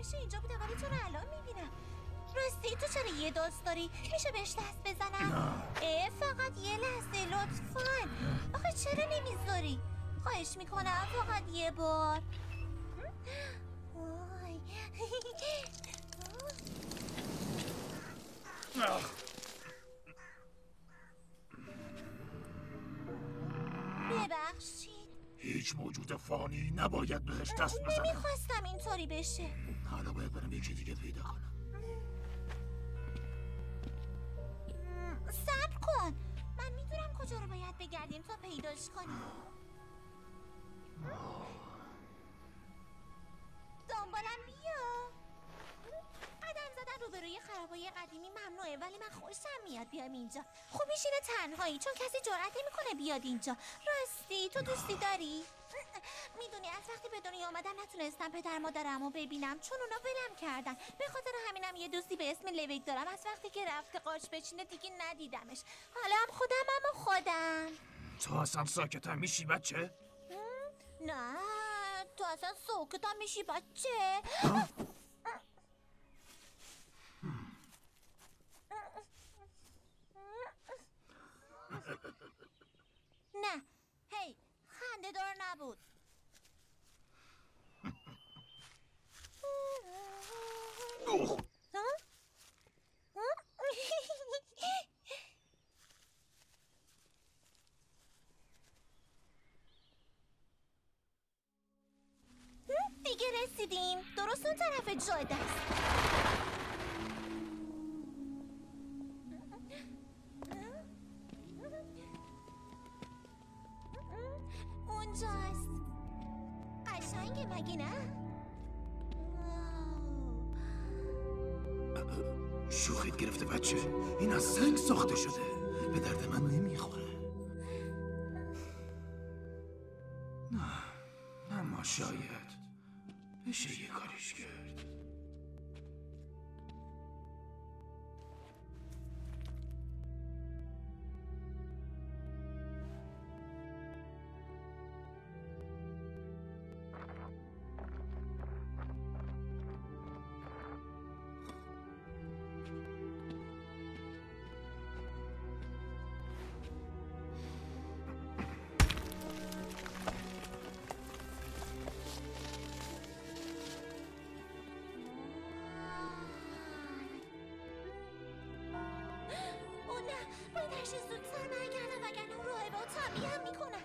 همیشه اینجا بوده ولی تو رو الان میبینم. راستی تو چرا یه دوست داری؟ میشه بهش دست بزنم؟ فقط یه لحظه لطفاً. آخه چرا نمیذاری؟ خواهش میکنم فقط یه بار. وای. ببخشید. هیچ موجود فانی نباید بهش دست بزنم. نمیخواستم اینطوری بشه. حالا باید برم یکی دیگه پیدا کنم. صبر کن. من میدونم کجا رو باید بگردیم تا پیداش کنیم. دنبالم بیا. قدم زدن روبروی خرابای قدیمی ممنوعه ولی من خوشم میاد بیام اینجا. خوب میشینه تنهایی چون کسی جرأت نمیکنه بیاد اینجا. راستی تو دوستی داری؟ میدونی از وقتی به دنیا آمدم نتونستم پدر مادرمو ببینم چون اونا ولم کردن. به خاطر همینم یه دوستی به اسم لویک دارم. از وقتی که رفته قارچ بچینه دیگه ندیدمش. حالا هم خودم. تو اصلا ساکتم میشی بچه؟ نه تو اصلا ساکتم میشی بچه. نه هی خنده دار نبود. دیگه رسیدیم. درست اون طرف جاده است. اونجاست. قشنگه مگه نه؟ شوخیت گرفته بچه. این از سنگ ساخته شده. به درد من نمیخوره. نه اما شاید بشه یه کاریش کرد. زودتر برگردم وگرنه اون راهبا تنبیهم میکنن.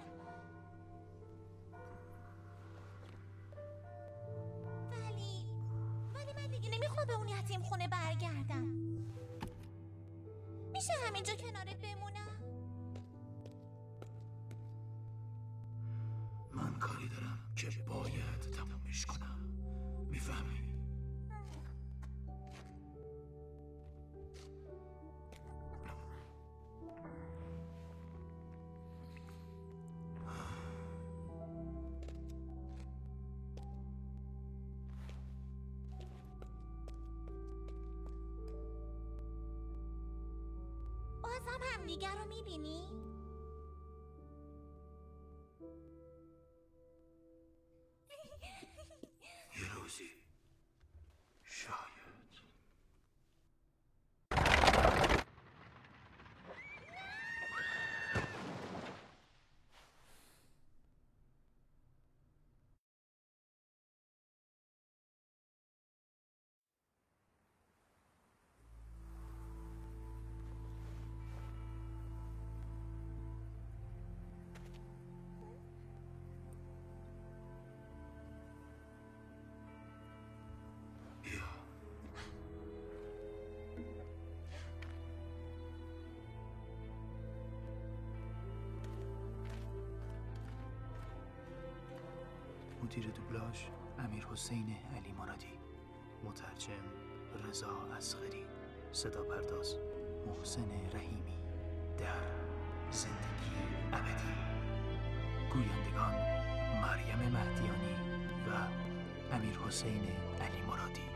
ولی من دیگه نمیخوام به اون یتیم خونه برگردم. میشه همینجا کنارت بمونم؟ من کاری دارم که باید تمومش کنم. میفهمی؟ بازم هم دیگر رو میبینی؟ یه روزی شاید. مدیر دوبلاژ امیرحسین علی مرادی، مترجم رضا اصغری، صدا پرداز محسن رحیمی. در زندگی ابدی گویندگان مریم مهدیانی و امیرحسین علی مرادی.